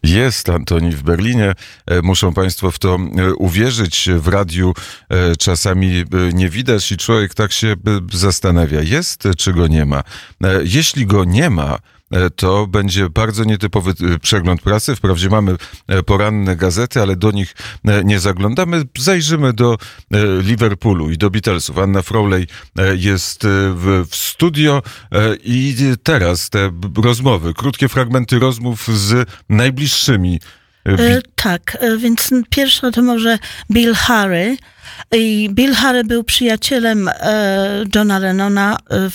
Jest, Antoni, w Berlinie. Muszą państwo w to uwierzyć. W radiu czasami nie widać i człowiek tak się zastanawia, jest czy go nie ma. Jeśli go nie ma, to będzie bardzo nietypowy przegląd prasy. Wprawdzie mamy poranne gazety, ale do nich nie zaglądamy. Zajrzymy do Liverpoolu i do Beatlesów. Anna Frawley jest w studio i teraz te rozmowy, krótkie fragmenty rozmów z najbliższymi. Tak, więc pierwsza to może Bill Harry. I Bill Harry był przyjacielem Johna Lennona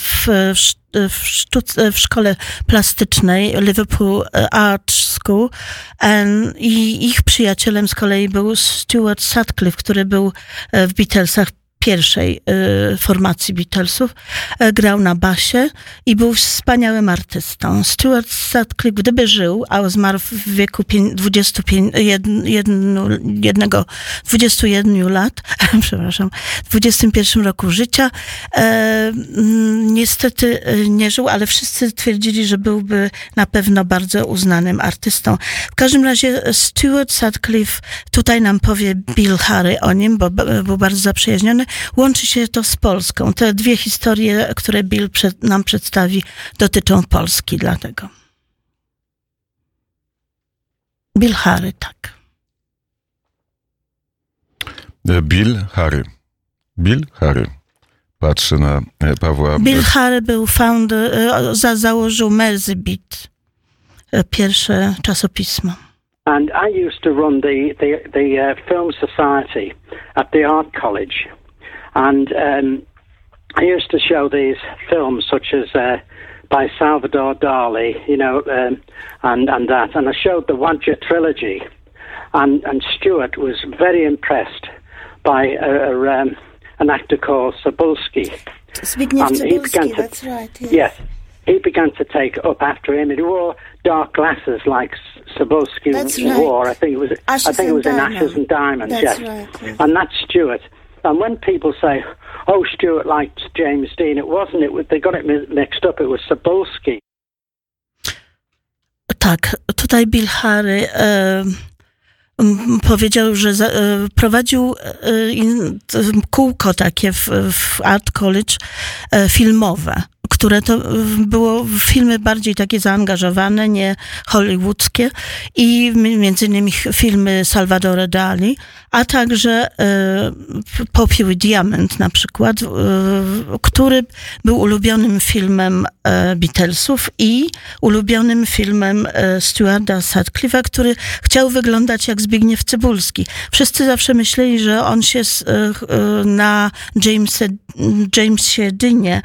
w szkole plastycznej Liverpool Art School i ich przyjacielem z kolei był Stuart Sutcliffe, który był w Beatlesach, pierwszej formacji Beatlesów, grał na basie i był wspaniałym artystą. Stuart Sutcliffe, gdyby żył, a zmarł w wieku 21 lat, przepraszam, w 21 roku życia, niestety nie żył, ale wszyscy twierdzili, że byłby na pewno bardzo uznanym artystą. W każdym razie Stuart Sutcliffe tutaj nam powie Bill Harry o nim, bo był bardzo zaprzyjaźniony. Łączy się to z Polską. Te dwie historie, które Bill nam przedstawi, dotyczą Polski, dlatego. Bill Harry, tak. Bill Harry. Bill Harry. Patrzę na Pawła. Bill Harry był założył Mersey Beat, pierwsze czasopismo. And I used to run the Film Society at the Art College. And I used to show these films such as by Salvador Dali, and that. And I showed the Wadja trilogy. And Stuart was very impressed by an actor called Cebulski. Zbigniew Cebulski, that's right. Yes. He began to take up after him. He wore dark glasses like Cebulski wore. I think it was in Ashes and Diamonds. That's yes. Right, yes. And that's Stuart. And when people say, "Oh, Stuart liked James Dean," it wasn't. They got it mixed up. It was Cebulski. Tak, tutaj Bill Harry powiedział, że prowadził kółko takie w Art College filmowe, które to było filmy bardziej takie zaangażowane, nie hollywoodzkie i między innymi filmy Salvadora Dali, a także Popiół i Diament na przykład, który był ulubionym filmem Beatlesów i ulubionym filmem Stuarta Sutcliffe'a, który chciał wyglądać jak Zbigniew Cebulski. Wszyscy zawsze myśleli, że on się na Jamesie Deanie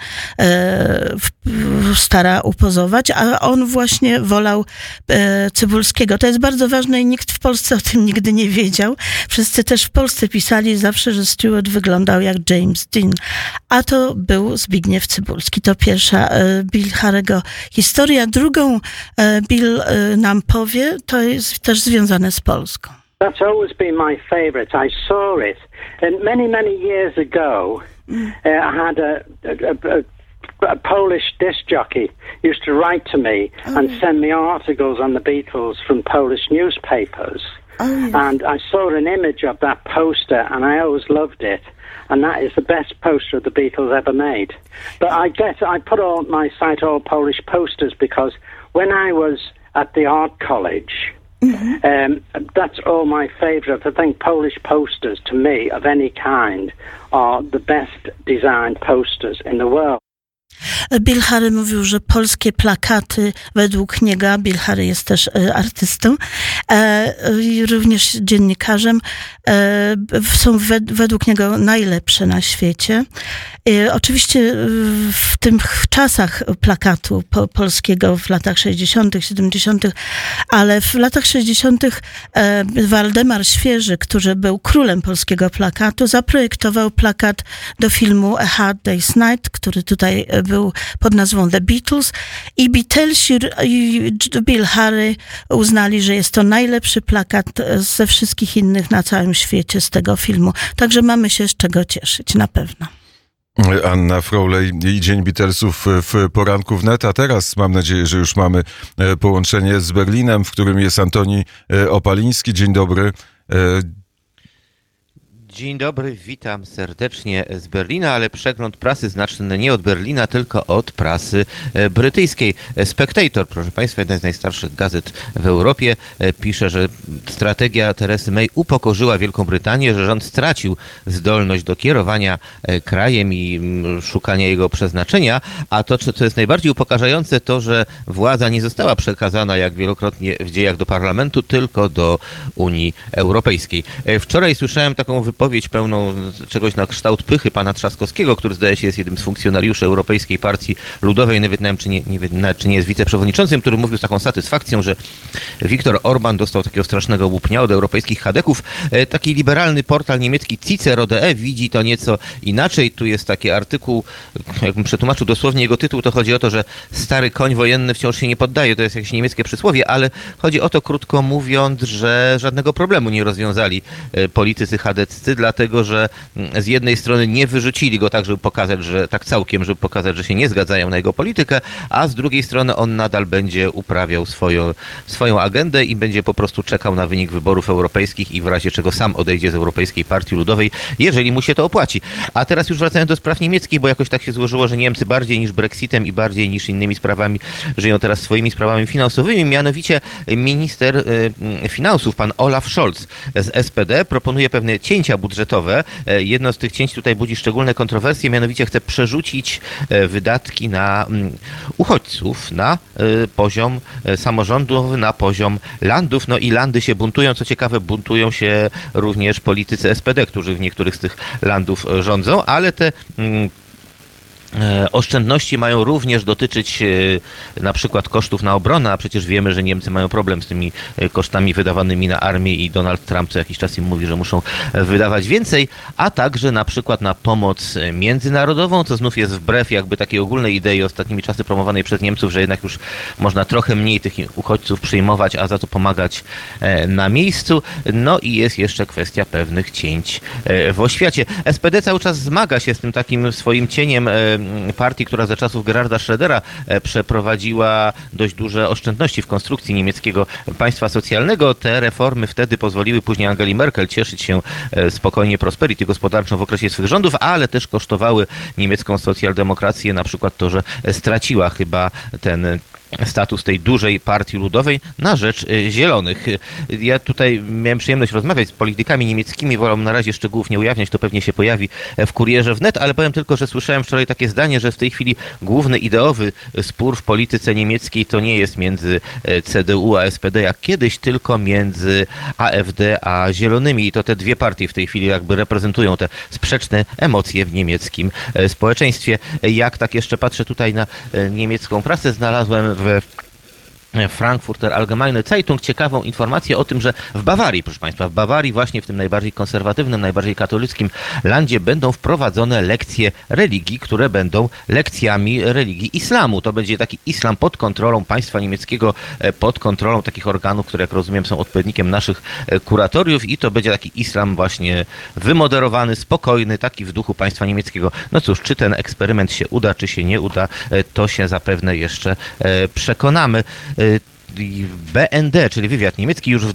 stara upozować, a on właśnie wolał Cebulskiego. To jest bardzo ważne i nikt w Polsce o tym nigdy nie wiedział. Wszyscy też w Polsce pisali zawsze, że Stuart wyglądał jak James Dean, a to był Zbigniew Cebulski. To pierwsza Bill Harry'ego historia. Drugą Bill nam powie, to jest też związane z Polską. That's always been my favorite. I saw it. And many years ago, I had a Polish disc jockey used to write to me and send me articles on the Beatles from Polish newspapers. Yes. And I saw an image of that poster and I always loved it. And that is the best poster of the Beatles ever made. But I put on my site all Polish posters because when I was at the art college, that's all my favorite. I think Polish posters, to me, of any kind, are the best designed posters in the world. Bill Harry mówił, że polskie plakaty według niego, Bill Harry jest też artystą i również dziennikarzem, są według niego najlepsze na świecie. Oczywiście w tych czasach plakatu polskiego w latach 60., 70., ale w latach 60. Waldemar Świeży, który był królem polskiego plakatu, zaprojektował plakat do filmu A Hard Day's Night, który tutaj był pod nazwą The Beatles i Beatlesi i Bill Harry uznali, że jest to najlepszy plakat ze wszystkich innych na całym świecie z tego filmu. Także mamy się z czego cieszyć, na pewno. Anna Frolej i Dzień Beatlesów w poranku wnet, a teraz mam nadzieję, że już mamy połączenie z Berlinem, w którym jest Antoni Opaliński. Dzień dobry. Dzień dobry, witam serdecznie z Berlina, ale przegląd prasy znaczny nie od Berlina, tylko od prasy brytyjskiej. Spectator, proszę Państwa, jedna z najstarszych gazet w Europie, pisze, że strategia Teresy May upokorzyła Wielką Brytanię, że rząd stracił zdolność do kierowania krajem i szukania jego przeznaczenia, a to, co jest najbardziej upokarzające, to, że władza nie została przekazana, jak wielokrotnie w dziejach, do parlamentu, tylko do Unii Europejskiej. Wczoraj słyszałem taką wypowiedź pełną czegoś na kształt pychy pana Trzaskowskiego, który zdaje się jest jednym z funkcjonariuszy Europejskiej Partii Ludowej, nawet czy nie jest wiceprzewodniczącym, który mówił z taką satysfakcją, że Viktor Orban dostał takiego strasznego łupnia od europejskich chadeków. Taki liberalny portal niemiecki Cicero.de widzi to nieco inaczej. Tu jest taki artykuł, jakbym przetłumaczył dosłownie jego tytuł, to chodzi o to, że stary koń wojenny wciąż się nie poddaje. To jest jakieś niemieckie przysłowie, ale chodzi o to, krótko mówiąc, że żadnego problemu nie rozwiązali politycy chadeccy, dlatego że z jednej strony nie wyrzucili go tak, żeby pokazać, że tak całkiem, żeby pokazać, że się nie zgadzają na jego politykę, a z drugiej strony on nadal będzie uprawiał swoją agendę i będzie po prostu czekał na wynik wyborów europejskich i w razie czego sam odejdzie z Europejskiej Partii Ludowej, jeżeli mu się to opłaci. A teraz już wracając do spraw niemieckich, bo jakoś tak się złożyło, że Niemcy bardziej niż Brexitem i bardziej niż innymi sprawami żyją teraz swoimi sprawami finansowymi. Mianowicie minister finansów, pan Olaf Scholz z SPD proponuje pewne cięcia budżetowe. Jedno z tych cięć tutaj budzi szczególne kontrowersje, mianowicie chce przerzucić wydatki na uchodźców na poziom samorządowy, na poziom landów. No i landy się buntują. Co ciekawe, buntują się również politycy SPD, którzy w niektórych z tych landów rządzą, ale te oszczędności mają również dotyczyć na przykład kosztów na obronę, a przecież wiemy, że Niemcy mają problem z tymi kosztami wydawanymi na armię i Donald Trump co jakiś czas im mówi, że muszą wydawać więcej, a także na przykład na pomoc międzynarodową, co znów jest wbrew jakby takiej ogólnej idei ostatnimi czasy promowanej przez Niemców, że jednak już można trochę mniej tych uchodźców przyjmować, a za to pomagać na miejscu. No i jest jeszcze kwestia pewnych cięć w oświacie. SPD cały czas zmaga się z tym takim swoim cieniem partii, która za czasów Gerharda Schrödera przeprowadziła dość duże oszczędności w konstrukcji niemieckiego państwa socjalnego. Te reformy wtedy pozwoliły później Angeli Merkel cieszyć się spokojnie prosperity gospodarczą w okresie swych rządów, ale też kosztowały niemiecką socjaldemokrację na przykład to, że straciła chyba ten status tej dużej partii ludowej na rzecz zielonych. Ja tutaj miałem przyjemność rozmawiać z politykami niemieckimi, wolę na razie szczegółów nie ujawniać, to pewnie się pojawi w Kurierze wnet, ale powiem tylko, że słyszałem wczoraj takie zdanie, że w tej chwili główny ideowy spór w polityce niemieckiej to nie jest między CDU a SPD jak kiedyś, tylko między AfD a Zielonymi i to te dwie partie w tej chwili jakby reprezentują te sprzeczne emocje w niemieckim społeczeństwie. Jak tak jeszcze patrzę tutaj na niemiecką prasę, znalazłem w Frankfurter Allgemeine Zeitung ciekawą informację o tym, że w Bawarii, proszę Państwa, w Bawarii właśnie w tym najbardziej konserwatywnym, najbardziej katolickim landzie będą wprowadzone lekcje religii, które będą lekcjami religii islamu. To będzie taki islam pod kontrolą państwa niemieckiego, pod kontrolą takich organów, które jak rozumiem są odpowiednikiem naszych kuratoriów i to będzie taki islam właśnie wymoderowany, spokojny, taki w duchu państwa niemieckiego. No cóż, czy ten eksperyment się uda, czy się nie uda, to się zapewne jeszcze przekonamy. BND, czyli wywiad niemiecki, już w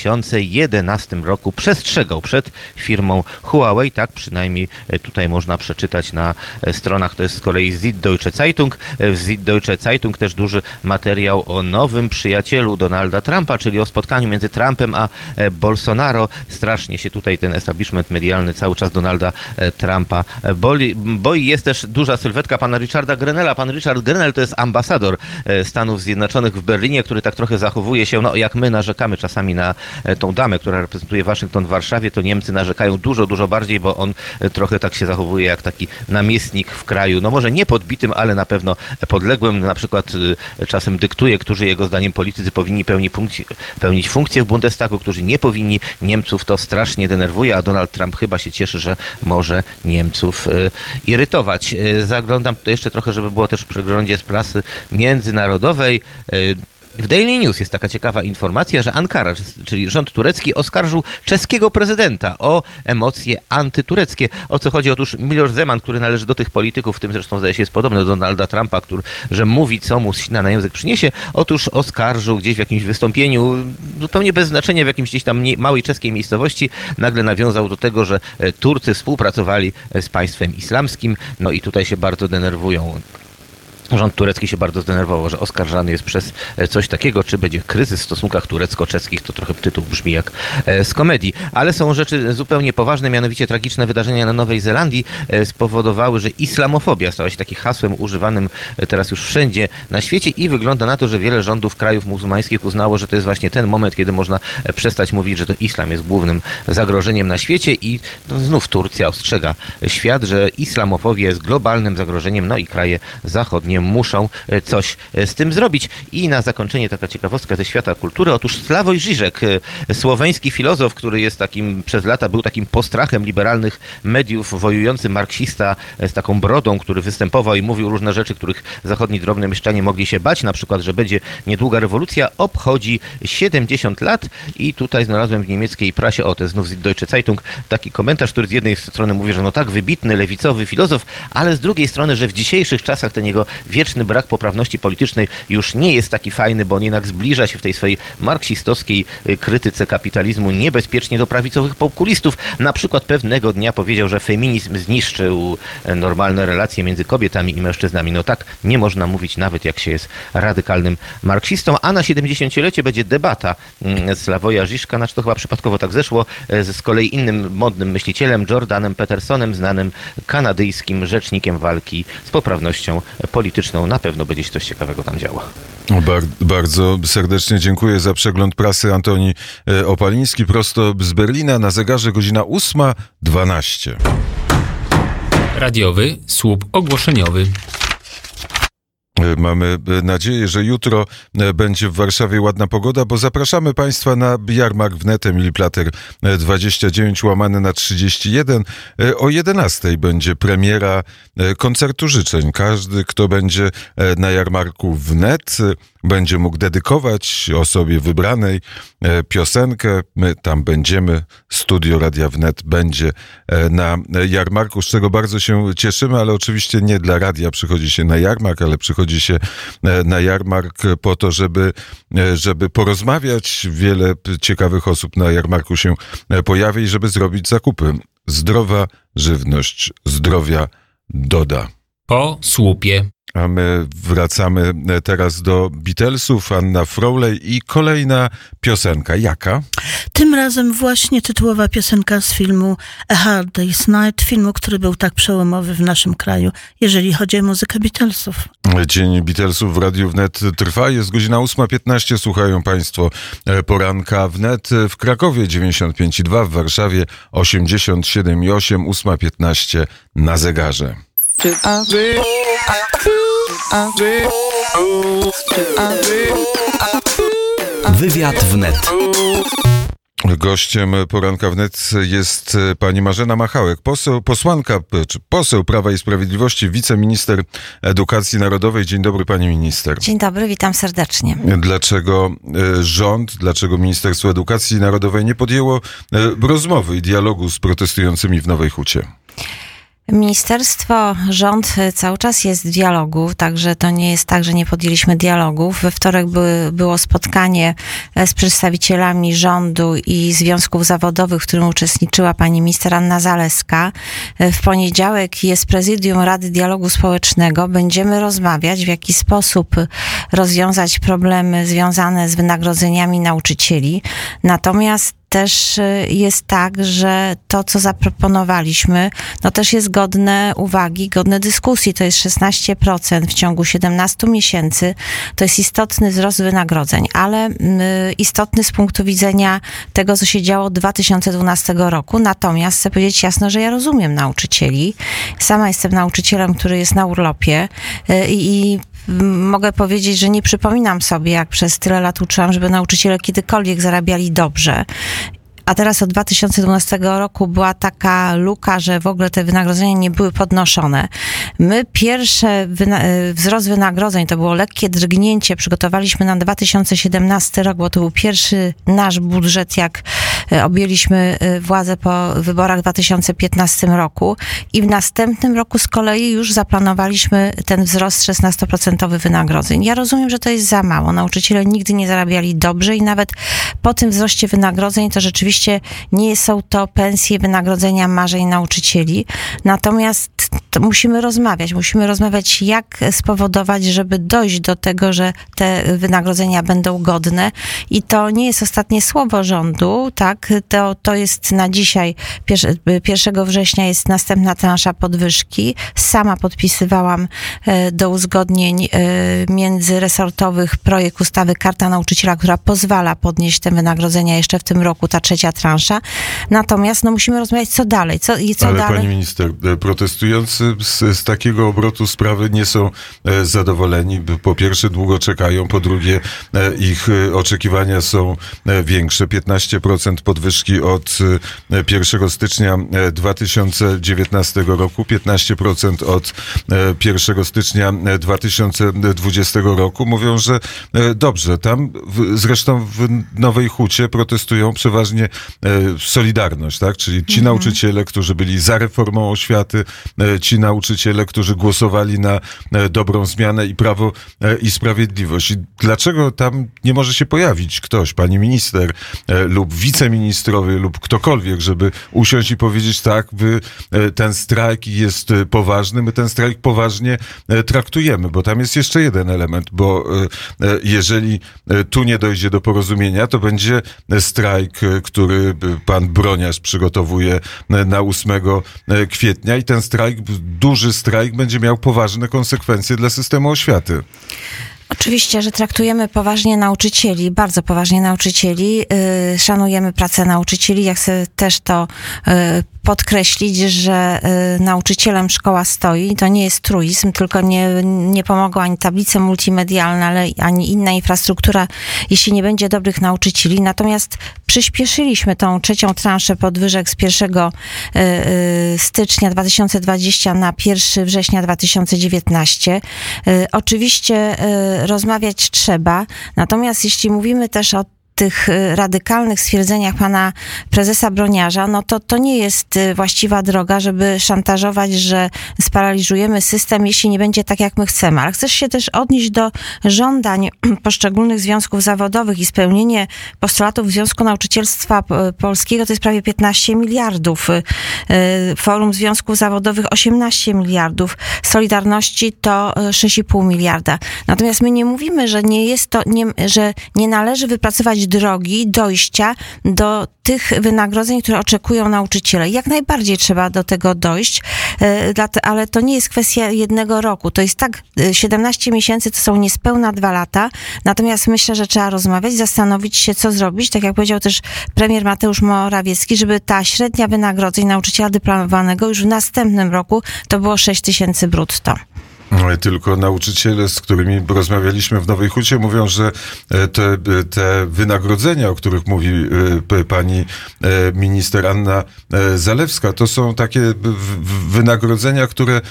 2011 roku przestrzegał przed firmą Huawei, tak przynajmniej tutaj można przeczytać na stronach, to jest z kolei Süddeutsche Zeitung. W Süddeutsche Zeitung też duży materiał o nowym przyjacielu Donalda Trumpa, czyli o spotkaniu między Trumpem a Bolsonaro. Strasznie się tutaj ten establishment medialny cały czas Donalda Trumpa boi. Jest też duża sylwetka pana Richarda Grenella. Pan Richard Grenell to jest ambasador Stanów Zjednoczonych w Berlinie, który tak trochę zachowuje się, no jak my narzekamy czasami na tą damę, która reprezentuje Waszyngton w Warszawie, to Niemcy narzekają dużo bardziej, bo on trochę tak się zachowuje jak taki namiestnik w kraju, no może nie podbitym, ale na pewno podległym. Na przykład czasem dyktuje, którzy jego zdaniem politycy powinni pełnić funkcję w Bundestagu, którzy nie powinni. Niemców to strasznie denerwuje, a Donald Trump chyba się cieszy, że może Niemców irytować. Zaglądam tutaj jeszcze trochę, żeby było też w przeglądzie z prasy międzynarodowej. W Daily News jest taka ciekawa informacja, że Ankara, czyli rząd turecki, oskarżył czeskiego prezydenta o emocje antytureckie. O co chodzi? Otóż Miloš Zeman, który należy do tych polityków, w tym zresztą zdaje się jest podobny do Donalda Trumpa, że mówi, co mu ślina na język przyniesie, otóż oskarżył gdzieś w jakimś wystąpieniu, zupełnie bez znaczenia, w jakimś gdzieś tam małej czeskiej miejscowości, nagle nawiązał do tego, że Turcy współpracowali z państwem islamskim, no i tutaj się bardzo denerwują. Rząd turecki się bardzo zdenerwował, że oskarżany jest przez coś takiego, czy będzie kryzys w stosunkach turecko-czeskich, to trochę tytuł brzmi jak z komedii. Ale są rzeczy zupełnie poważne, mianowicie tragiczne wydarzenia na Nowej Zelandii spowodowały, że islamofobia stała się takim hasłem używanym teraz już wszędzie na świecie i wygląda na to, że wiele rządów krajów muzułmańskich uznało, że to jest właśnie ten moment, kiedy można przestać mówić, że to islam jest głównym zagrożeniem na świecie i znów Turcja ostrzega świat, że islamofobia jest globalnym zagrożeniem, no i kraje zachodnie muszą coś z tym zrobić. I na zakończenie taka ciekawostka ze świata kultury. Otóż Sławoj Žižek, słoweński filozof, który jest przez lata był takim postrachem liberalnych mediów, wojujący marksista z taką brodą, który występował i mówił różne rzeczy, których zachodni drobne mieszczanie mogli się bać, na przykład, że będzie niedługa rewolucja, obchodzi 70 lat i tutaj znalazłem w niemieckiej prasie, to jest znów z Deutsche Zeitung, taki komentarz, który z jednej strony mówi, że no tak, wybitny, lewicowy filozof, ale z drugiej strony, że w dzisiejszych czasach ten jego wieczny brak poprawności politycznej już nie jest taki fajny, bo on jednak zbliża się w tej swojej marksistowskiej krytyce kapitalizmu niebezpiecznie do prawicowych populistów. Na przykład pewnego dnia powiedział, że feminizm zniszczył normalne relacje między kobietami i mężczyznami. No tak nie można mówić, nawet jak się jest radykalnym marksistą. A na 70-lecie będzie debata Sławoja Žižka, znaczy to chyba przypadkowo tak zeszło, z kolei innym modnym myślicielem, Jordanem Petersonem, znanym kanadyjskim rzecznikiem walki z poprawnością polityczną. Na pewno będzie się coś ciekawego tam działo. Bardzo serdecznie dziękuję za przegląd prasy. Antoni Opaliński prosto z Berlina. Na zegarze godzina 8:12. Radiowy słup ogłoszeniowy. Mamy nadzieję, że jutro będzie w Warszawie ładna pogoda, bo zapraszamy Państwa na jarmark wnet Emil Plater 29/31. O 11:00 będzie premiera koncertu życzeń. Każdy, kto będzie na jarmarku wnet, będzie mógł dedykować osobie wybranej piosenkę. My tam będziemy. Studio Radia Wnet będzie na jarmarku, z czego bardzo się cieszymy, ale oczywiście nie dla radia przychodzi się na jarmark, ale przychodzi się na jarmark po to, żeby porozmawiać. Wiele ciekawych osób na jarmarku się pojawi i żeby zrobić zakupy. Zdrowa żywność zdrowia doda. Po słupie. A my wracamy teraz do Beatlesów, Anna Frawley i kolejna piosenka. Jaka? Tym razem właśnie tytułowa piosenka z filmu A Hard Day's Night, filmu, który był tak przełomowy w naszym kraju, jeżeli chodzi o muzykę Beatlesów. Dzień Beatlesów w Radiu Wnet trwa. Jest godzina 8:15. Słuchają Państwo poranka Wnet w Krakowie 95,2, w Warszawie 87,8, 8:15 na zegarze. Wywiad wnet. Gościem poranka wnet jest pani Marzena Machałek, poseł Prawa i Sprawiedliwości, wiceminister edukacji narodowej. Dzień dobry, pani minister. Dzień dobry, witam serdecznie. Dlaczego Ministerstwo Edukacji Narodowej nie podjęło rozmowy i dialogu z protestującymi w Nowej Hucie? Ministerstwo, rząd cały czas jest w dialogu, także to nie jest tak, że nie podjęliśmy dialogów. We wtorek było spotkanie z przedstawicielami rządu i związków zawodowych, w którym uczestniczyła pani minister Anna Zalewska. W poniedziałek jest prezydium Rady Dialogu Społecznego. Będziemy rozmawiać, w jaki sposób rozwiązać problemy związane z wynagrodzeniami nauczycieli. Natomiast też jest tak, że to, co zaproponowaliśmy, no też jest godne uwagi, godne dyskusji. To jest 16% w ciągu 17 miesięcy. To jest istotny wzrost wynagrodzeń, ale istotny z punktu widzenia tego, co się działo od 2012 roku. Natomiast chcę powiedzieć jasno, że ja rozumiem nauczycieli. Sama jestem nauczycielem, który jest na urlopie i mogę powiedzieć, że nie przypominam sobie, jak przez tyle lat uczyłam, żeby nauczyciele kiedykolwiek zarabiali dobrze. a teraz od 2012 roku była taka luka, że w ogóle te wynagrodzenia nie były podnoszone. My pierwsze wzrost wynagrodzeń, to było lekkie drgnięcie, przygotowaliśmy na 2017 rok, bo to był pierwszy nasz budżet, jak objęliśmy władzę po wyborach w 2015 roku i w następnym roku z kolei już zaplanowaliśmy ten wzrost 16% wynagrodzeń. Ja rozumiem, że to jest za mało. Nauczyciele nigdy nie zarabiali dobrze i nawet po tym wzroście wynagrodzeń to rzeczywiście nie są to pensje, wynagrodzenia marzeń nauczycieli. Natomiast to musimy rozmawiać, jak spowodować, żeby dojść do tego, że te wynagrodzenia będą godne. I to nie jest ostatnie słowo rządu, tak? To jest na dzisiaj, 1 września jest następna transza podwyżki. Sama podpisywałam do uzgodnień międzyresortowych projekt ustawy Karta Nauczyciela, która pozwala podnieść te wynagrodzenia jeszcze w tym roku, ta trzecia transza. Natomiast musimy rozmawiać, co dalej. Ale dalej? Pani minister, protestujący z takiego obrotu sprawy nie są zadowoleni. Po pierwsze długo czekają, po drugie ich oczekiwania są większe. 15% podwyżki od 1 stycznia 2019 roku, 15% od 1 stycznia 2020 roku. Mówią, że dobrze. Tam zresztą w Nowej Hucie protestują przeważnie Solidarność, tak? Czyli ci nauczyciele, którzy byli za reformą oświaty, ci nauczyciele, którzy głosowali na dobrą zmianę i Prawo i Sprawiedliwość. I dlaczego tam nie może się pojawić ktoś, pani minister lub wiceministrowie lub ktokolwiek, żeby usiąść i powiedzieć tak, ten strajk jest poważny, my ten strajk poważnie traktujemy, bo tam jest jeszcze jeden element, bo jeżeli tu nie dojdzie do porozumienia, to będzie strajk, który pan Broniarz przygotowuje na 8 kwietnia i ten strajk, duży strajk, będzie miał poważne konsekwencje dla systemu oświaty. Oczywiście, że traktujemy poważnie nauczycieli, bardzo poważnie nauczycieli. Szanujemy pracę nauczycieli. Ja chcę też to podkreślić, że nauczycielem szkoła stoi. To nie jest truizm, tylko nie pomogą ani tablice multimedialne, ale ani inna infrastruktura, jeśli nie będzie dobrych nauczycieli. Natomiast przyspieszyliśmy tą trzecią transzę podwyżek z 1 stycznia 2020 na 1 września 2019. Oczywiście rozmawiać trzeba, natomiast jeśli mówimy też o tych radykalnych stwierdzeniach pana prezesa Broniarza, to nie jest właściwa droga, żeby szantażować, że sparaliżujemy system, jeśli nie będzie tak, jak my chcemy. Ale chcę się też odnieść do żądań poszczególnych związków zawodowych i spełnienie postulatów Związku Nauczycielstwa Polskiego to jest prawie 15 miliardów. Forum Związków Zawodowych 18 miliardów. Solidarności to 6,5 miliarda. Natomiast my nie mówimy, że że nie należy wypracować drogi dojścia do tych wynagrodzeń, które oczekują nauczyciele. Jak najbardziej trzeba do tego dojść, ale to nie jest kwestia jednego roku. To jest 17 miesięcy, to są niespełna 2 lata. Natomiast myślę, że trzeba rozmawiać, zastanowić się, co zrobić. Tak jak powiedział też premier Mateusz Morawiecki, żeby ta średnia wynagrodzeń nauczyciela dyplomowanego już w następnym roku to było 6 000 brutto. Tylko nauczyciele, z którymi rozmawialiśmy w Nowej Hucie, mówią, że te wynagrodzenia, o których mówi pani minister Anna Zalewska, to są takie wynagrodzenia, które,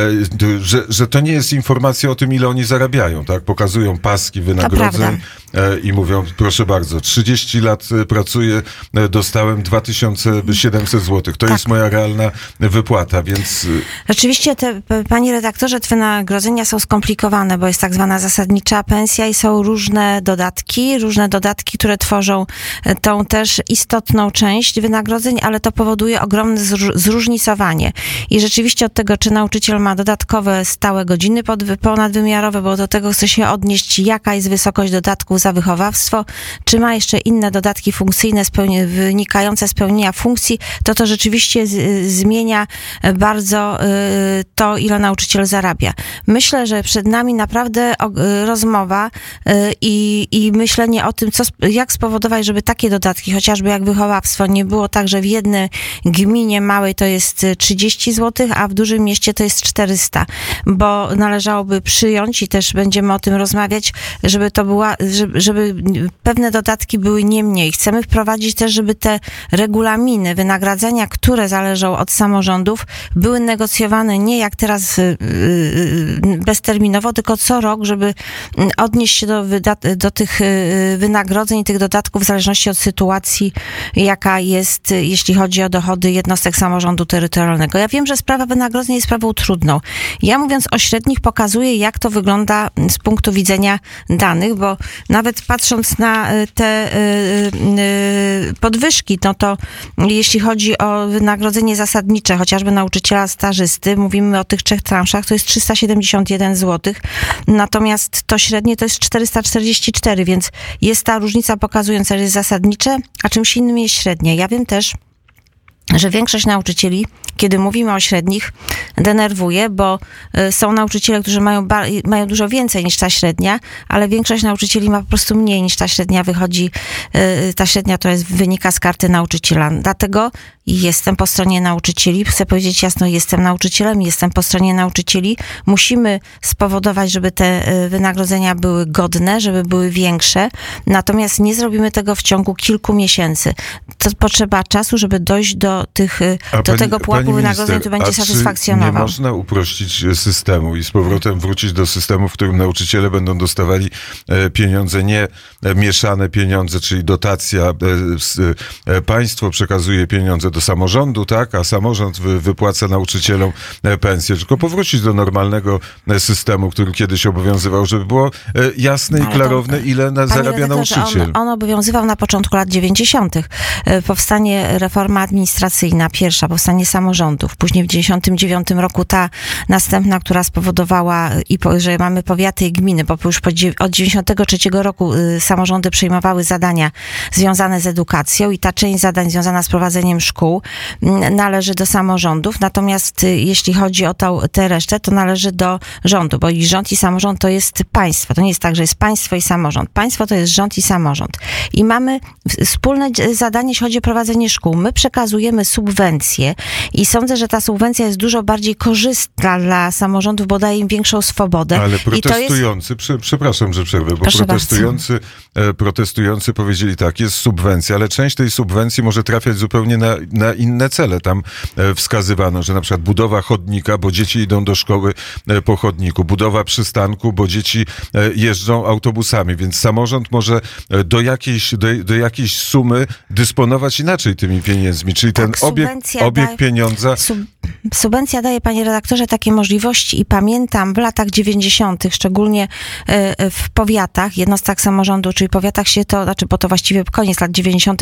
że to nie jest informacja o tym, ile oni zarabiają, tak? Pokazują paski wynagrodzeń i mówią, proszę bardzo, 30 lat pracuję, dostałem 2700 zł. To jest moja realna wypłata, więc... Rzeczywiście, panie redaktorze, te wynagrodzenia są skomplikowane, bo jest tak zwana zasadnicza pensja i są różne dodatki, które tworzą tą też istotną część wynagrodzeń, ale to powoduje ogromne zróżnicowanie. I rzeczywiście od tego, czy nauczyciel ma dodatkowe stałe godziny ponadwymiarowe, bo do tego chce się odnieść, jaka jest wysokość dodatków za wychowawstwo, czy ma jeszcze inne dodatki funkcyjne wynikające z pełnienia funkcji, to rzeczywiście zmienia bardzo to, ile nauczyciel zarabia. Myślę, że przed nami naprawdę rozmowa i myślenie o tym, jak spowodować, żeby takie dodatki, chociażby jak wychowawstwo, nie było tak, że w jednej gminie małej to jest 30 zł, a w dużym mieście to jest 400, bo należałoby przyjąć i też będziemy o tym rozmawiać, żeby to była, żeby pewne dodatki były nie mniej. Chcemy wprowadzić też, żeby te regulaminy wynagradzania, które zależą od samorządów, były negocjowane nie jak teraz bezterminowo, tylko co rok, żeby odnieść się do tych wynagrodzeń i tych dodatków w zależności od sytuacji, jaka jest, jeśli chodzi o dochody jednostek samorządu terytorialnego. Ja wiem, że sprawa wynagrodzeń jest sprawą trudną. Ja, mówiąc o średnich, pokazuję, jak to wygląda z punktu widzenia danych, bo nawet patrząc na te podwyżki, no to jeśli chodzi o wynagrodzenie zasadnicze, chociażby nauczyciela stażysty, mówimy o tych 3 transzach, to jest 371 zł, natomiast to średnie to jest 444, więc jest ta różnica pokazująca, że jest zasadnicze, a czymś innym jest średnie. Ja wiem też, że większość nauczycieli, kiedy mówimy o średnich, denerwuje, bo są nauczyciele, którzy mają dużo więcej niż ta średnia, ale większość nauczycieli ma po prostu mniej niż ta średnia wychodzi, ta średnia, która wynika z karty nauczyciela. Dlatego jestem po stronie nauczycieli, chcę powiedzieć jasno, jestem nauczycielem, jestem po stronie nauczycieli. Musimy spowodować, żeby te wynagrodzenia były godne, żeby były większe, natomiast nie zrobimy tego w ciągu kilku miesięcy. To potrzeba czasu, żeby dojść do tego pułapu wynagrodzeń, który będzie satysfakcjonował. Nie można uprościć systemu i z powrotem wrócić do systemu, w którym nauczyciele będą dostawali pieniądze, nie mieszane pieniądze, czyli dotacja, państwo przekazuje pieniądze do samorządu, tak, a samorząd wypłaca nauczycielom pensję, tylko powrócić do normalnego systemu, który kiedyś obowiązywał, żeby było jasne i klarowne, ile zarabia nauczyciel. On obowiązywał na początku lat 90. Powstanie reforma administracyjna, pierwsza, powstanie samorządów. Później w 99 roku ta następna, która spowodowała, że mamy powiaty i gminy, bo już od 93 roku samorządy przyjmowały zadania związane z edukacją i ta część zadań związana z prowadzeniem szkół należy do samorządów, natomiast jeśli chodzi o tę resztę, to należy do rządu, bo i rząd i samorząd to jest państwo. To nie jest tak, że jest państwo i samorząd. Państwo to jest rząd i samorząd. I mamy wspólne zadanie, jeśli chodzi o prowadzenie szkół. My przekazujemy subwencje i sądzę, że ta subwencja jest dużo bardziej korzystna dla samorządów, bo daje im większą swobodę. Ale protestujący, przepraszam, że przerwę, bo protestujący powiedzieli tak, jest subwencja, ale część tej subwencji może trafiać zupełnie na inne cele. Tam wskazywano, że na przykład budowa chodnika, bo dzieci idą do szkoły po chodniku, budowa przystanku, bo dzieci jeżdżą autobusami, więc samorząd może do jakiejś sumy dysponować inaczej tymi pieniędzmi, czyli ten obieg pieniądza. Subwencja daje, panie redaktorze, takie możliwości i pamiętam w latach 90., szczególnie w powiatach, jednostkach samorządu, czyli powiatach bo to właściwie koniec lat 90.,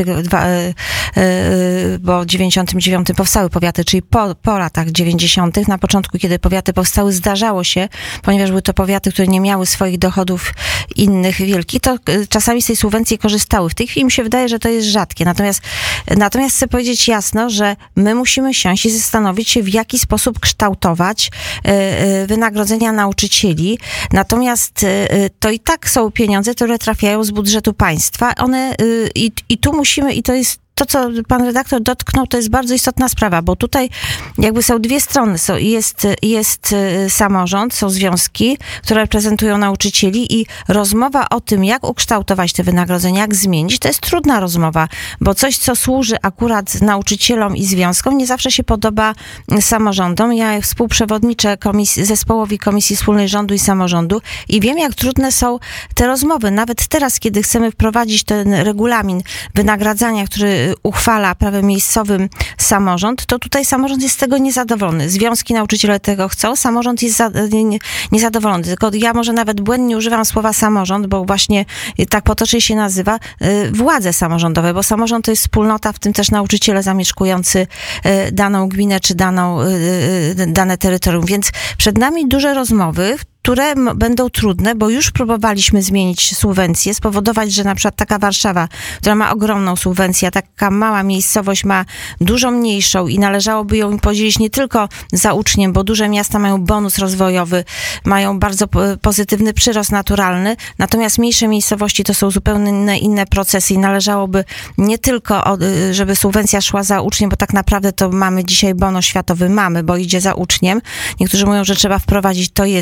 bo w 99 powstały powiaty, czyli po latach 90., na początku, kiedy powiaty powstały, zdarzało się, ponieważ były to powiaty, które nie miały swoich dochodów innych wielkich, to czasami z tej subwencji korzystały. W tej chwili mi się wydaje, że to jest rzadkie. Natomiast chcę powiedzieć jasno, że my musimy siąść i zastanowić się, w jaki sposób kształtować wynagrodzenia nauczycieli. Natomiast to i tak są pieniądze, które trafiają z budżetu państwa. I tu musimy, i to jest to, co pan redaktor dotknął, to jest bardzo istotna sprawa, bo tutaj jakby są dwie strony. Jest samorząd, są związki, które reprezentują nauczycieli i rozmowa o tym, jak ukształtować te wynagrodzenia, jak zmienić, to jest trudna rozmowa, bo coś, co służy akurat nauczycielom i związkom, nie zawsze się podoba samorządom. Ja współprzewodniczę zespołowi Komisji Wspólnej Rządu i Samorządu i wiem, jak trudne są te rozmowy. Nawet teraz, kiedy chcemy wprowadzić ten regulamin wynagradzania, który uchwala prawem miejscowym samorząd, to tutaj samorząd jest z tego niezadowolony. Związki nauczyciele tego chcą, samorząd jest niezadowolony. Tylko ja może nawet błędnie używam słowa samorząd, bo właśnie tak potocznie się nazywa władze samorządowe, bo samorząd to jest wspólnota, w tym też nauczyciele zamieszkujący daną gminę czy dane terytorium. Więc przed nami duże rozmowy, które będą trudne, bo już próbowaliśmy zmienić subwencję, spowodować, że na przykład taka Warszawa, która ma ogromną subwencję, a taka mała miejscowość ma dużo mniejszą i należałoby ją podzielić nie tylko za uczniem, bo duże miasta mają bonus rozwojowy, mają bardzo pozytywny przyrost naturalny, natomiast mniejsze miejscowości to są zupełnie inne procesy i należałoby nie tylko, żeby subwencja szła za uczniem, bo tak naprawdę to mamy dzisiaj bon oświatowy, bo idzie za uczniem. Niektórzy mówią, że trzeba wprowadzić, to jest czasami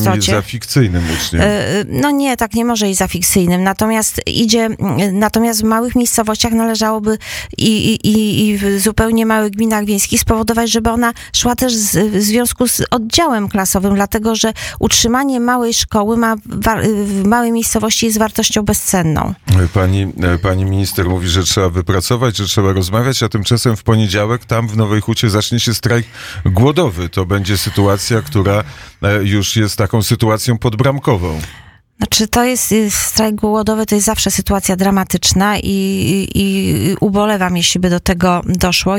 istocie. Za fikcyjnym uczniem. No nie, tak nie może iść za fikcyjnym. Natomiast w małych miejscowościach należałoby i w zupełnie małych gminach wiejskich spowodować, żeby ona szła też w związku z oddziałem klasowym, dlatego że utrzymanie małej szkoły w małej miejscowości jest wartością bezcenną. Pani minister mówi, że trzeba wypracować, że trzeba rozmawiać, a tymczasem w poniedziałek tam w Nowej Hucie zacznie się strajk głodowy. To będzie sytuacja, która już jest taką sytuacją podbramkową. Znaczy, strajk głodowy to jest zawsze sytuacja dramatyczna i ubolewam, jeśli by do tego doszło.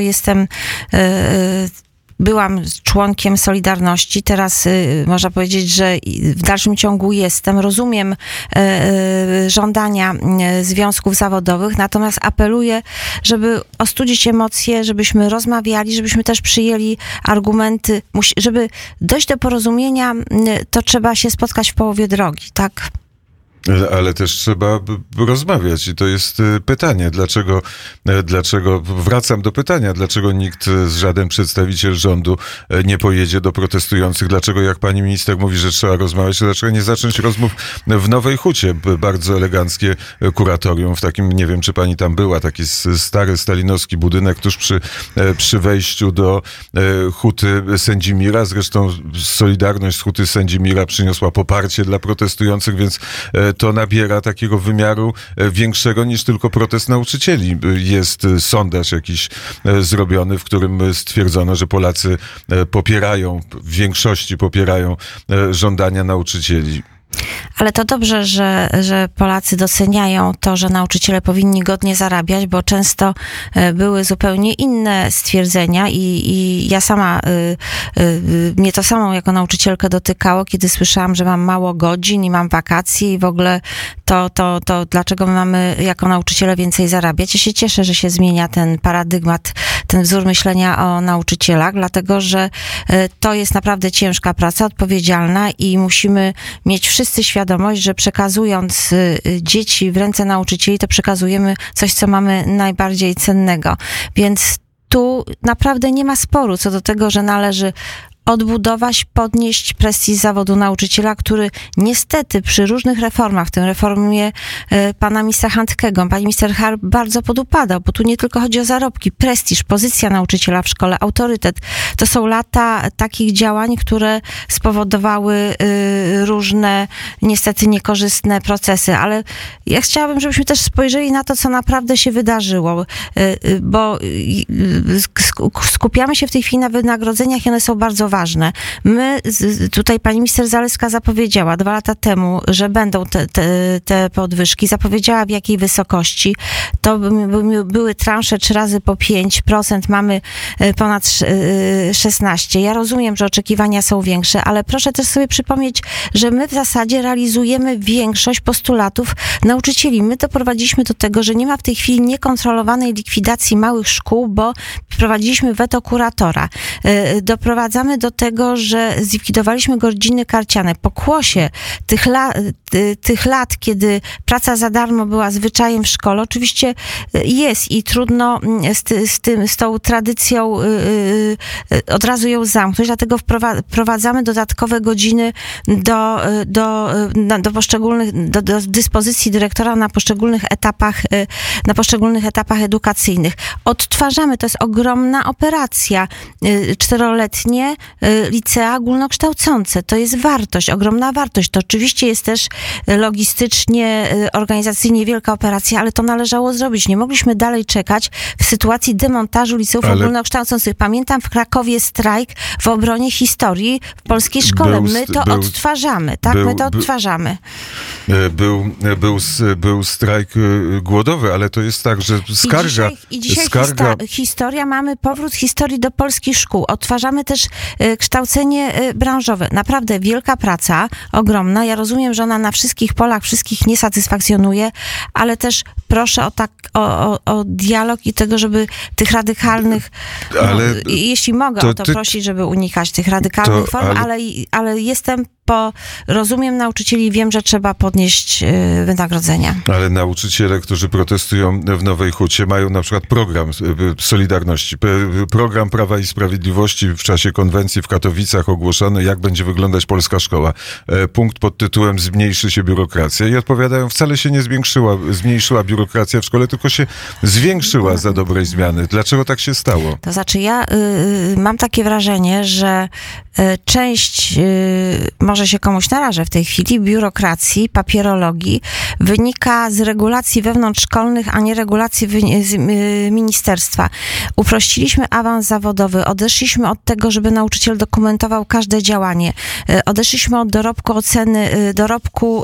Byłam członkiem Solidarności, teraz można powiedzieć, że w dalszym ciągu jestem. Rozumiem żądania związków zawodowych, natomiast apeluję, żeby ostudzić emocje, żebyśmy rozmawiali, żebyśmy też przyjęli argumenty. Żeby dojść do porozumienia, to trzeba się spotkać w połowie drogi, tak? Ale też trzeba rozmawiać i to jest pytanie, dlaczego wracam do pytania, dlaczego nikt, żaden przedstawiciel rządu nie pojedzie do protestujących, dlaczego jak pani minister mówi, że trzeba rozmawiać, dlaczego nie zacząć rozmów w Nowej Hucie, bardzo eleganckie kuratorium, w takim, nie wiem czy pani tam była, taki stary stalinowski budynek tuż przy wejściu do Huty Sędzimira, zresztą Solidarność z Huty Sędzimira przyniosła poparcie dla protestujących, więc to nabiera takiego wymiaru większego niż tylko protest nauczycieli. Jest sondaż jakiś zrobiony, w którym stwierdzono, że Polacy w większości popierają żądania nauczycieli. Ale to dobrze, że Polacy doceniają to, że nauczyciele powinni godnie zarabiać, bo często były zupełnie inne stwierdzenia i ja sama, mnie to samą jako nauczycielkę dotykało, kiedy słyszałam, że mam mało godzin i mam wakacje i w ogóle to dlaczego my mamy jako nauczyciele więcej zarabiać. Ja się cieszę, że się zmienia ten paradygmat, ten wzór myślenia o nauczycielach, dlatego że to jest naprawdę ciężka praca, odpowiedzialna i musimy mieć wszyscy świadomość, że przekazując dzieci w ręce nauczycieli, to przekazujemy coś, co mamy najbardziej cennego. Więc tu naprawdę nie ma sporu co do tego, że należy odbudować, podnieść prestiż zawodu nauczyciela, który niestety przy różnych reformach, w tym reformie pana ministra Handkego, pani minister Har bardzo podupadał, bo tu nie tylko chodzi o zarobki, prestiż, pozycja nauczyciela w szkole, autorytet. To są lata takich działań, które spowodowały różne, niestety niekorzystne procesy, ale ja chciałabym, żebyśmy też spojrzeli na to, co naprawdę się wydarzyło, bo skupiamy się w tej chwili na wynagrodzeniach i one są bardzo ważne. Tutaj pani minister Zalewska zapowiedziała 2 lata temu, że będą te podwyżki. Zapowiedziała w jakiej wysokości. To były transze 3 razy po 5%, mamy ponad 16%. Ja rozumiem, że oczekiwania są większe, ale proszę też sobie przypomnieć, że my w zasadzie realizujemy większość postulatów nauczycieli. My doprowadziliśmy do tego, że nie ma w tej chwili niekontrolowanej likwidacji małych szkół, bo wprowadziliśmy weto kuratora. Doprowadzamy do tego, że zlikwidowaliśmy godziny karciane. Pokłosie tych lat, kiedy praca za darmo była zwyczajem w szkole, oczywiście jest i trudno z tą tradycją od razu ją zamknąć, dlatego wprowadzamy dodatkowe godziny do poszczególnych, do dyspozycji dyrektora na poszczególnych etapach edukacyjnych. Odtwarzamy, to jest ogromna operacja. 4-letnie licea ogólnokształcące. To jest wartość, ogromna wartość. To oczywiście jest też logistycznie, organizacyjnie wielka operacja, ale to należało zrobić. Nie mogliśmy dalej czekać w sytuacji demontażu liceów ogólnokształcących. Pamiętam w Krakowie strajk w obronie historii w polskiej szkole. My to odtwarzamy, tak? My to odtwarzamy. Był strajk głodowy, ale to jest tak, że skarga... I dzisiaj historia, mamy powrót historii do polskich szkół. Odtwarzamy też kształcenie branżowe. Naprawdę wielka praca, ogromna. Ja rozumiem, że ona na wszystkich polach, wszystkich nie satysfakcjonuje, ale też proszę o dialog i tego, żeby tych radykalnych... jeśli mogę o to prosić, żeby unikać tych radykalnych form, ale rozumiem nauczycieli, wiem, że trzeba podnieść wynagrodzenia. Ale nauczyciele, którzy protestują w Nowej Hucie, mają na przykład program Solidarności Sprawiedliwości. Program Prawa i Sprawiedliwości w czasie konwencji w Katowicach ogłoszony, jak będzie wyglądać polska szkoła. Punkt pod tytułem zmniejszy się biurokracja i odpowiadają, wcale się nie zmniejszyła biurokracja w szkole, tylko się zwiększyła za dobrej zmiany. Dlaczego tak się stało? To znaczy ja mam takie wrażenie, że część, może się komuś narażę w tej chwili, biurokracji, papierologii wynika z regulacji wewnątrzszkolnych, a nie regulacji z ministerstwa. Uprościliśmy awans zawodowy, odeszliśmy od tego, żeby nauczyciel dokumentował każde działanie. Odeszliśmy od dorobku oceny, dorobku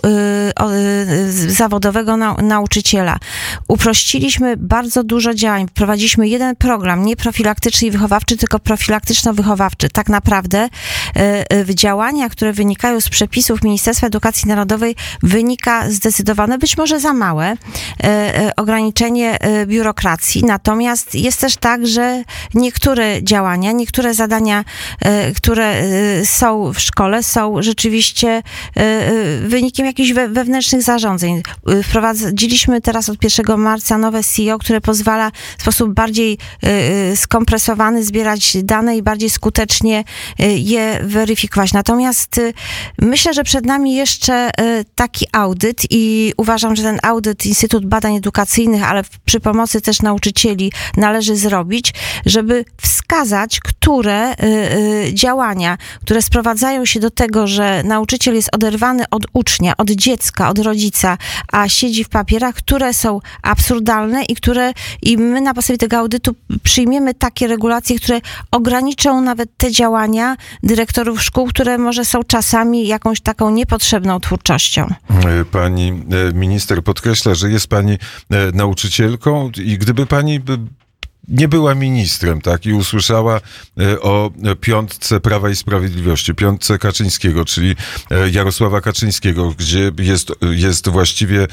zawodowego nauczyciela. Uprościliśmy bardzo dużo działań. Wprowadziliśmy jeden program, nie profilaktyczny i wychowawczy, tylko profilaktyczno-wychowawczy. Tak naprawdę w działaniach, które wynikają z przepisów Ministerstwa Edukacji Narodowej, wynika zdecydowane, być może za małe, ograniczenie biurokracji. Natomiast jest też tak, że niektóre działania, niektóre zadania, które są w szkole, są rzeczywiście wynikiem jakichś wewnętrznych zarządzeń. Wprowadziliśmy teraz od 1 marca nowe CEO, które pozwala w sposób bardziej skompresowany zbierać dane i bardziej skutecznie je weryfikować. Natomiast myślę, że przed nami jeszcze taki audyt i uważam, że ten audyt Instytut Badań Edukacyjnych, ale przy pomocy też nauczycieli należy zrobić, żeby wskazać, które działania, które sprowadzają się do tego, że nauczyciel jest oderwany od ucznia, od dziecka, od rodzica, a siedzi w papierach, które są absurdalne i my na podstawie tego audytu przyjmiemy takie regulacje, które ograniczą nawet te działania dyrektorów szkół, które może są czasami jakąś taką niepotrzebną twórczością. Pani minister podkreśla, że jest pani nauczycielką i gdyby pani nie była ministrem, tak, i usłyszała o piątce Prawa i Sprawiedliwości, piątce Kaczyńskiego, czyli Jarosława Kaczyńskiego, gdzie jest właściwie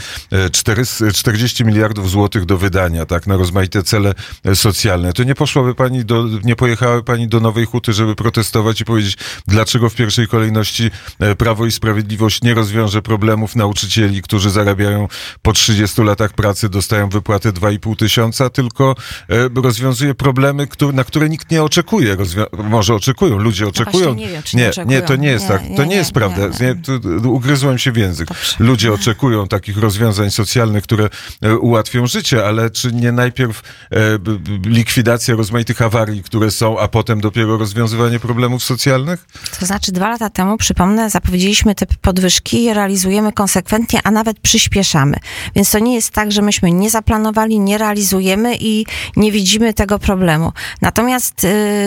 40 miliardów złotych do wydania, tak, na rozmaite cele socjalne. To nie pojechałaby pani do Nowej Huty, żeby protestować i powiedzieć, dlaczego w pierwszej kolejności Prawo i Sprawiedliwość nie rozwiąże problemów nauczycieli, którzy zarabiają po 30 latach pracy, dostają wypłatę 2,5 tysiąca, tylko rozwiązuje problemy, na które nikt nie oczekuje. Może oczekują, ludzie oczekują. Nie wiem, czy nie oczekują. Nie, to nie jest tak. To nie jest prawda. Ugryzłem się w język. Dobrze. Ludzie oczekują takich rozwiązań socjalnych, które ułatwią życie, ale czy nie najpierw likwidacja rozmaitych awarii, które są, a potem dopiero rozwiązywanie problemów socjalnych? To znaczy 2 lata temu, przypomnę, zapowiedzieliśmy te podwyżki, je realizujemy konsekwentnie, a nawet przyspieszamy. Więc to nie jest tak, że myśmy nie zaplanowali, nie realizujemy i nie widzimy tego problemu. Natomiast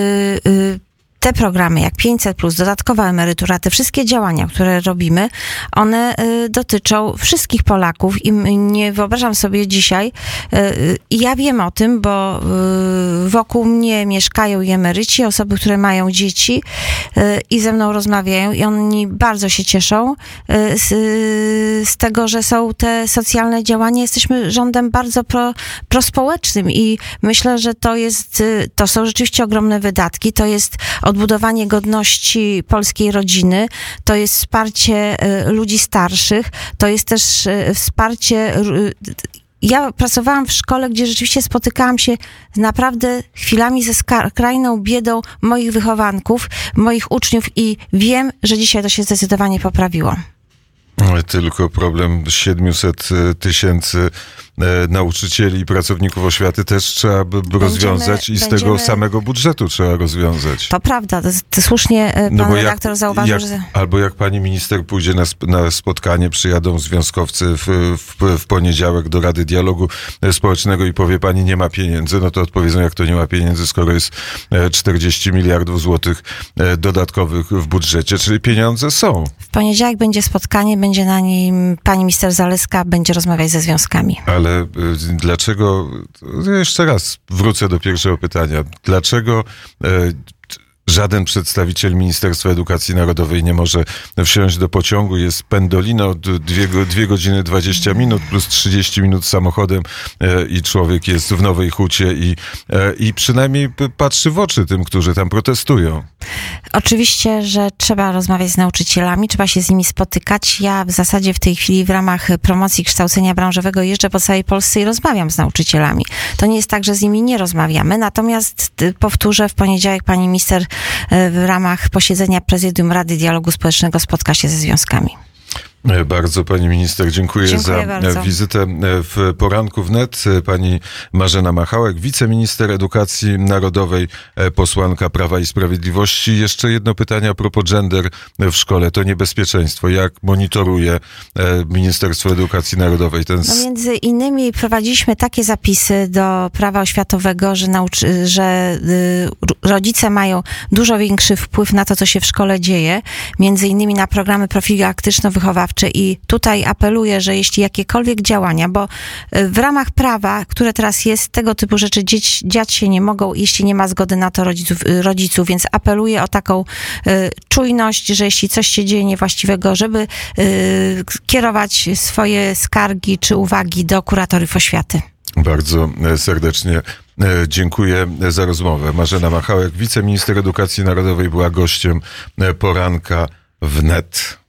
te programy jak 500+, dodatkowa emerytura, te wszystkie działania, które robimy, one dotyczą wszystkich Polaków i nie wyobrażam sobie dzisiaj, i ja wiem o tym, bo wokół mnie mieszkają i emeryci, osoby, które mają dzieci i ze mną rozmawiają i oni bardzo się cieszą z tego, że są te socjalne działania. Jesteśmy rządem bardzo prospołecznym i myślę, że to są rzeczywiście ogromne wydatki, to jest odbudowanie godności polskiej rodziny, to jest wsparcie ludzi starszych, to jest też wsparcie. Ja pracowałam w szkole, gdzie rzeczywiście spotykałam się naprawdę chwilami ze skrajną biedą moich wychowanków, moich uczniów i wiem, że dzisiaj to się zdecydowanie poprawiło. Tylko problem 700 tysięcy nauczycieli i pracowników oświaty też trzeba by rozwiązać i z tego samego budżetu trzeba rozwiązać. To prawda, to słusznie pan redaktor zauważył, że... Albo jak pani minister pójdzie na spotkanie, przyjadą związkowcy w poniedziałek do Rady Dialogu Społecznego i powie pani, nie ma pieniędzy, no to odpowiedzą, jak to nie ma pieniędzy, skoro jest 40 miliardów złotych dodatkowych w budżecie, czyli pieniądze są. W poniedziałek będzie spotkanie, będzie na nim pani minister Zalewska, będzie rozmawiać ze związkami. Ale dlaczego, jeszcze raz wrócę do pierwszego pytania, dlaczego Żaden przedstawiciel Ministerstwa Edukacji Narodowej nie może wsiąść do pociągu. Jest pendolino, 2 godziny 20 minut plus 30 minut samochodem i człowiek jest w Nowej Hucie i przynajmniej patrzy w oczy tym, którzy tam protestują. Oczywiście, że trzeba rozmawiać z nauczycielami, trzeba się z nimi spotykać. Ja w zasadzie w tej chwili w ramach promocji kształcenia branżowego jeżdżę po całej Polsce i rozmawiam z nauczycielami. To nie jest tak, że z nimi nie rozmawiamy, natomiast powtórzę, w poniedziałek pani minister w ramach posiedzenia Prezydium Rady Dialogu Społecznego spotka się ze związkami. Bardzo pani minister dziękuję za bardzo. wizytę w Poranku Wnet. Pani Marzena Machałek, wiceminister edukacji narodowej, posłanka Prawa i Sprawiedliwości. Jeszcze jedno pytanie a propos gender w szkole. To niebezpieczeństwo. Jak monitoruje Ministerstwo Edukacji Narodowej ten... No między innymi prowadziliśmy takie zapisy do prawa oświatowego, że rodzice mają dużo większy wpływ na to, co się w szkole dzieje. Między innymi na programy profilaktyczno-wychowawcze. I tutaj apeluję, że jeśli jakiekolwiek działania, bo w ramach prawa, które teraz jest, tego typu rzeczy dziać się nie mogą, jeśli nie ma zgody na to rodziców, więc apeluję o taką czujność, że jeśli coś się dzieje niewłaściwego, żeby kierować swoje skargi czy uwagi do kuratoriów oświaty. Bardzo serdecznie dziękuję za rozmowę. Marzena Machałek, wiceminister edukacji narodowej, była gościem Poranka Wnet.